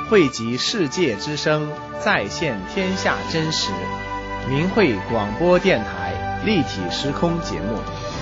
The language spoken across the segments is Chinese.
汇集世界之声，再现天下真实。明慧广播电台立体时空节目。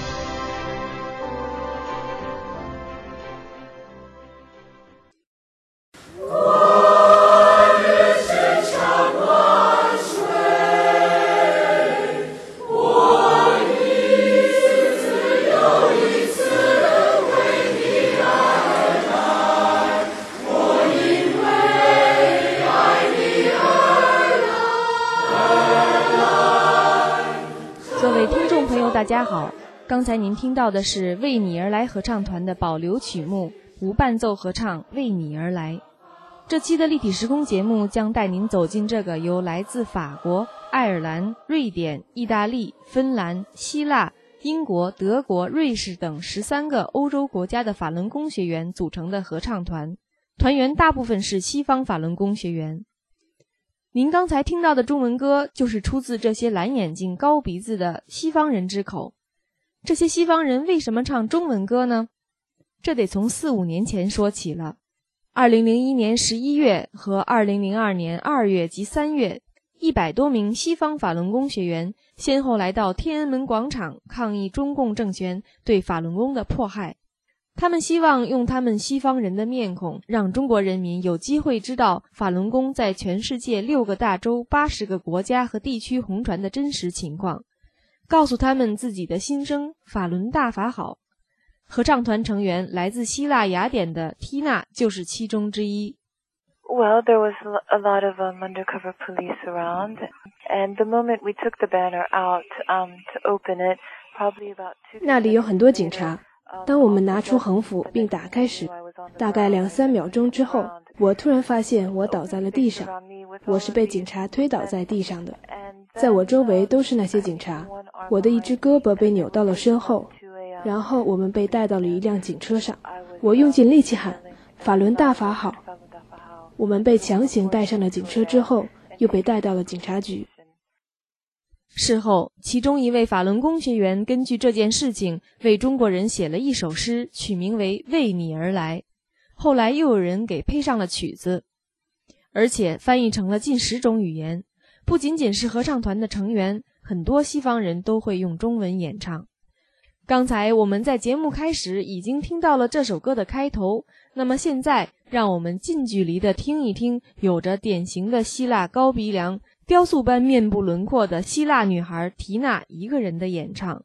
大家好，刚才您听到的是为你而来合唱团的保留曲目无伴奏合唱为你而来。这期的立体时空节目将带您走进这个由来自法国、爱尔兰、瑞典、意大利、芬兰、希腊、英国、德国、瑞士等13个欧洲国家的法轮功学员组成的合唱团，团员大部分是西方法轮功学员。您刚才听到的中文歌就是出自这些蓝眼睛高鼻子的西方人之口。这些西方人为什么唱中文歌呢？这得从4-5年前说起了。2001年11月和2002年2月及3月，100多名西方法轮功学员先后来到天安门广场抗议中共政权对法轮功的迫害。他们希望用他们西方人的面孔，让中国人民有机会知道法轮功在全世界6个大洲、80个国家和地区红传的真实情况，告诉他们自己的心声，法轮大法好。合唱团成员来自希腊雅典的缇娜就是其中之一。 Well, there was a lot of undercover police around, and the moment we took the banner out to open it, probably about 那里有很多警察。当我们拿出横幅并打开时，大概2-3秒钟之后，我突然发现我倒在了地上，我是被警察推倒在地上的。在我周围都是那些警察，我的一只胳膊被扭到了身后，然后我们被带到了一辆警车上，我用尽力气喊法轮大法好。我们被强行带上了警车之后，又被带到了警察局。 事后，其中一位法轮功学员根据这件事情为中国人写了一首诗，取名为《为你而来》，后来又有人给配上了曲子，而且翻译成了近10种语言。不仅仅是合唱团的成员，很多西方人都会用中文演唱。刚才我们在节目开始已经听到了这首歌的开头，那么现在让我们近距离地听一听有着典型的希腊高鼻梁、雕塑般面部轮廓的希腊女孩缇娜一个人的演唱。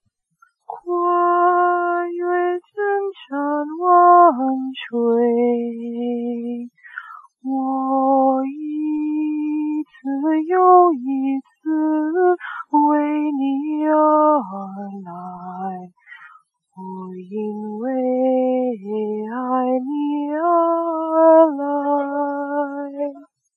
跨越千山万水，我一次又一次为你而来，我因为爱你而来。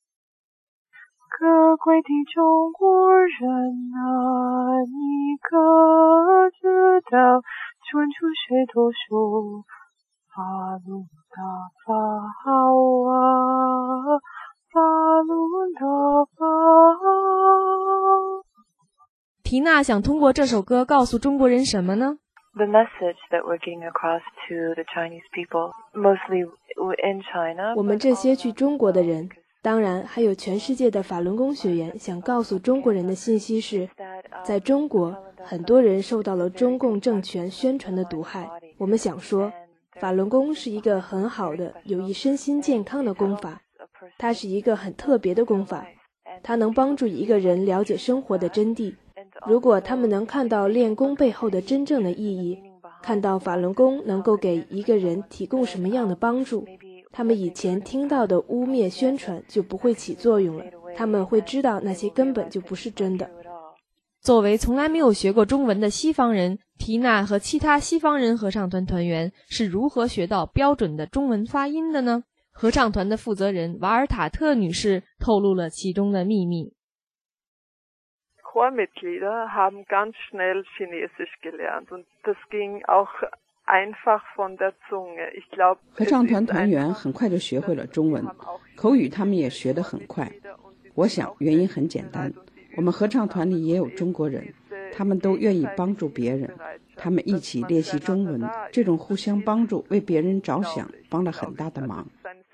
可贵的中国人啊，你可知道春秋谁都说法轮大法好啊，法轮大法好。 缇娜想通过这首歌告诉中国人什么呢？ The message that we're getting across to the Chinese people, mostly in China. 我们这些去中国的人，当然还有全世界的法轮功学员，想告诉中国人的信息是，在中国很多人受到了中共政权宣传的毒害。我们想说，法轮功是一个很好的有益身心健康的功法，它是一个很特别的功法，它能帮助一个人了解生活的真谛。如果他们能看到练功背后的真正的意义，看到法轮功能够给一个人提供什么样的帮助，他们以前听到的污蔑宣传就不会起作用了，他们会知道那些根本就不是真的。 作为从来没有学过中文的西方人，缇娜和其他西方人合唱团团员是如何学到标准的中文发音的呢？合唱团的负责人瓦尔塔特女士透露了其中的秘密。 Chormitglieder haben ganz schnell Chinesisch gelernt und das ging auch einfach von der Zunge. Ich glaube, 合唱团团员很快就学会了中文，口语他们也学得很快。我想原因很简单，我们合唱团里也有中国人，他们都愿意帮助别人，他们一起练习中文，这种互相帮助为别人着想帮了很大的忙。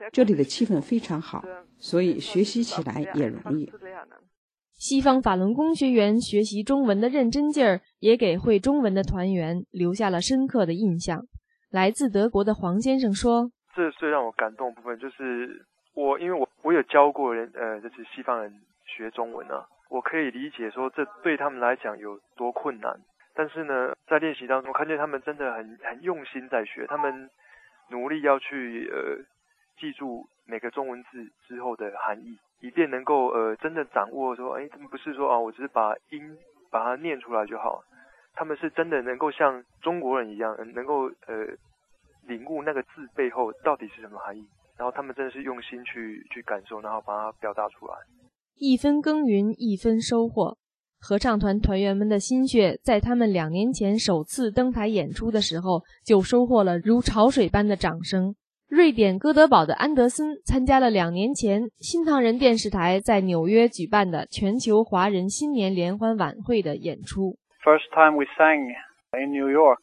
这里的气氛非常好，所以学习起来也容易。 西方法轮功学员学习中文的认真劲儿，也给会中文的团员留下了深刻的印象。来自德国的黄先生说：“ 这最让我感动的部分就是因为我有教过人，就是西方人学中文啊，我可以理解说这对他们来讲有多困难。但是呢，在练习当中，看见他们真的很用心在学，他们努力要去记住每个中文字之后的含义。”以便能够真的掌握说，他们不是说我只是把音把它念出来就好，他们是真的能够像中国人一样，能够领悟那个字背后到底是什么含义，然后他们真的是用心去感受，然后把它表达出来。 一分耕耘一分收获，合唱团团员们的心血在他们2年前首次登台演出的时候就收获了如潮水般的掌声。瑞典哥德堡的安德森参加了2年前新唐人电视台在纽约举办的全球华人新年联欢晚会的演出。 First time we sang in New York,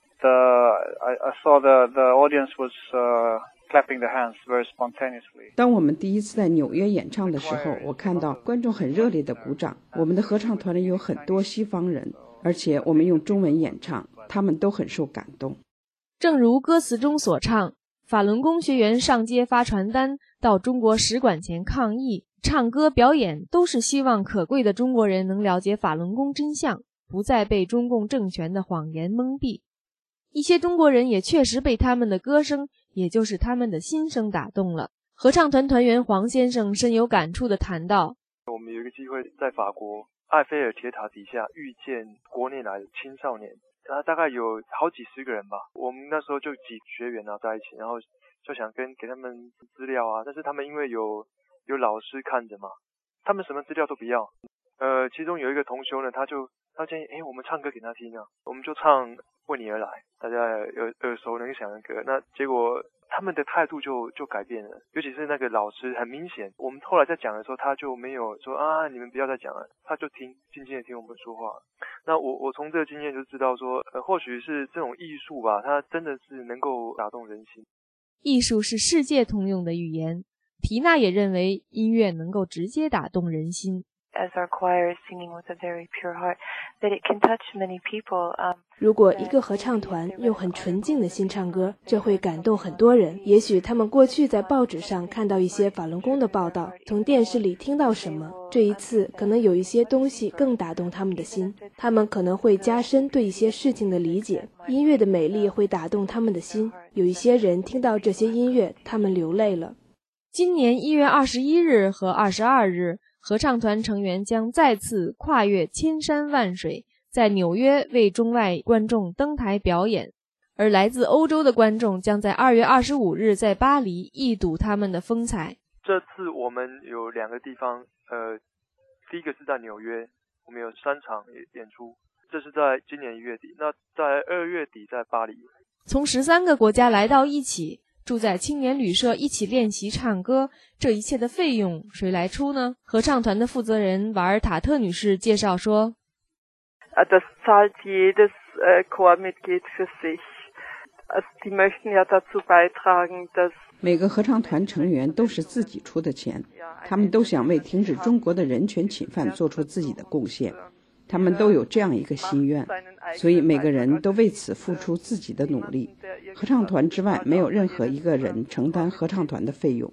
I saw the audience was clapping their hands very spontaneously. 当我们第一次在纽约演唱的时候，我看到观众很热烈的鼓掌。我们的合唱团里有很多西方人，而且我们用中文演唱，他们都很受感动。 正如歌词中所唱，法轮功学员上街发传单，到中国使馆前抗议，唱歌表演，都是希望可贵的中国人能了解法轮功真相，不再被中共政权的谎言蒙蔽。一些中国人也确实被他们的歌声，也就是他们的心声打动了。合唱团团员黄先生深有感触地谈到： 我们有一个机会在法国埃菲尔铁塔底下遇见国内来的青少年，大概有好几十个人吧，我们那时候就几学员在一起，然后就想给他们资料啊，但是他们因为有老师看着嘛，他们什么资料都不要。其中有一个同修呢，他建议我们唱歌给他听啊，我们就唱为你而来，大家耳熟能详的歌。那结果他们的态度就改变了，尤其是那个老师，很明显，我们后来在讲的时候，他就没有说你们不要再讲了，他就静静的听我们说话。那我从这个经验就知道说，或许是这种艺术吧，它真的是能够打动人心。 艺术是世界通用的语言，缇娜也认为音乐能够直接打动人心。 As our choir is singing with a very pure heart, that it can touch many people. 如果一个合唱团用很纯净的心唱歌，这会感动很多人。也许他们过去在报纸上看到一些法轮功的报道，从电视里听到什么，这一次可能有一些东西更打动他们的心，他们可能会加深对一些事情的理解。音乐的美丽会打动他们的心，有一些人听到这些音乐，他们流泪了。 今年1月21日和22日，合唱团成员将再次跨越千山万水，在纽约为中外观众登台表演，而来自欧洲的观众将在2月25日在巴黎一睹他们的风采。 这次我们有2个地方，第一个是在纽约，我们有3场演出，这是在今年1月底，那在2月底在巴黎。 从13个国家来到一起，住在青年旅社一起练习唱歌，这一切的费用谁来出呢？合唱团的负责人瓦尔塔特女士介绍说： Das zahlt jedes Chormitglied für sich. Die möchten ja dazu beitragen, dass 每个合唱团成员都是自己出的钱，他们都想为停止中国的人权侵犯做出自己的贡献，他们都有这样一个心愿，所以每个人都为此付出自己的努力。合唱团之外，没有任何一个人承担合唱团的费用。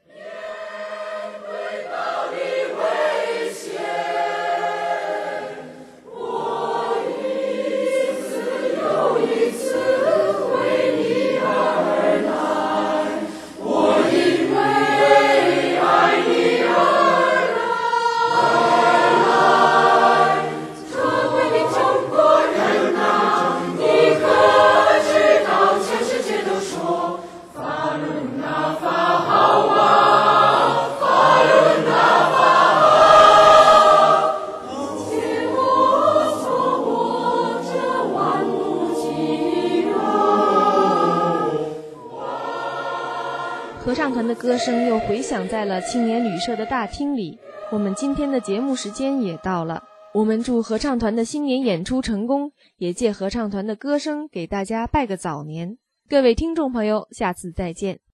合唱团的歌声又回响在了青年旅社的大厅里。我们今天的节目时间也到了，我们祝合唱团的新年演出成功，也借合唱团的歌声给大家拜个早年。各位听众朋友，下次再见。